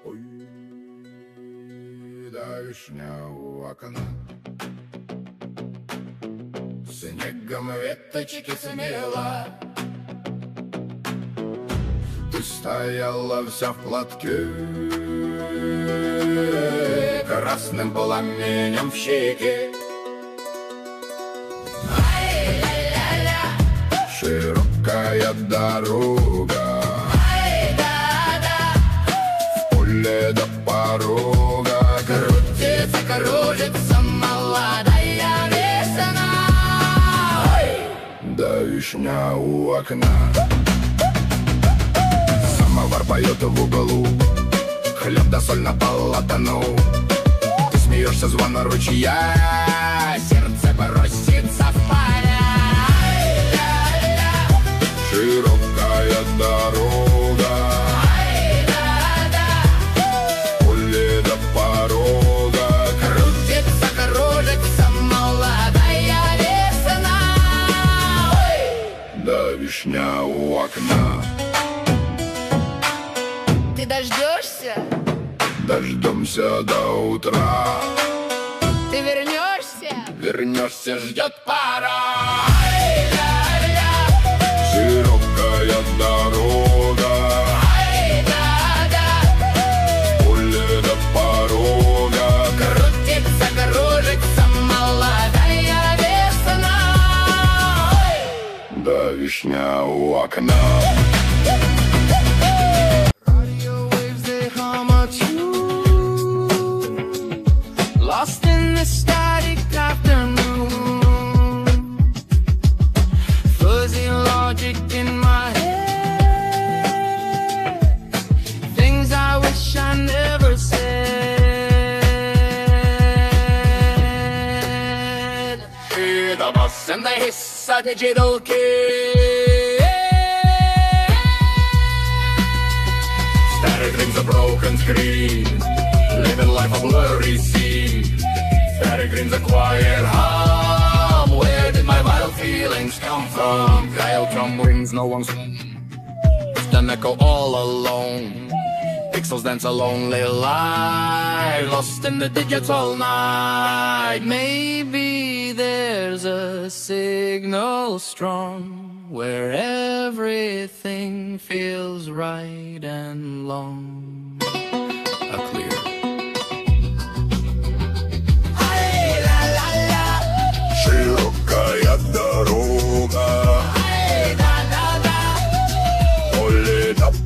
Ой, да вишня у окна, снегом веточки смела. Ты стояла вся в платке, красным пламенем в щеке. Широкая дорога, в поле до порога крутится, кружится молодая весна. Да вишня у окна, самовар поет в углу, хлеб да соль на полотну. Ты смеешься, звона ручья, сердце бросится в поля. Широкая дорога, в поле до порога крутится, кружится молодая весна. Да вишня у окна. Ты дождешься? Дождемся до утра. Ты вернешься? Вернешься, ждет пора. Широкая дорога, в поле до порога Крутится, кружится молодая весна. да вишня у окна. Lost in the static afternoon, fuzzy logic in my head, things I wish I never said. The bus and the hiss of digital kid, static rings a broken screen, living life a blurry scene. Static rings a quiet hum. Where did my vital feelings come from? Dial drum rings, no one's home. Just an echo all alone. Pixels dance a lonely life, lost in the digital night. Maybe there's a signal strong where everything feels right and long. A clear широкая дорога, поле до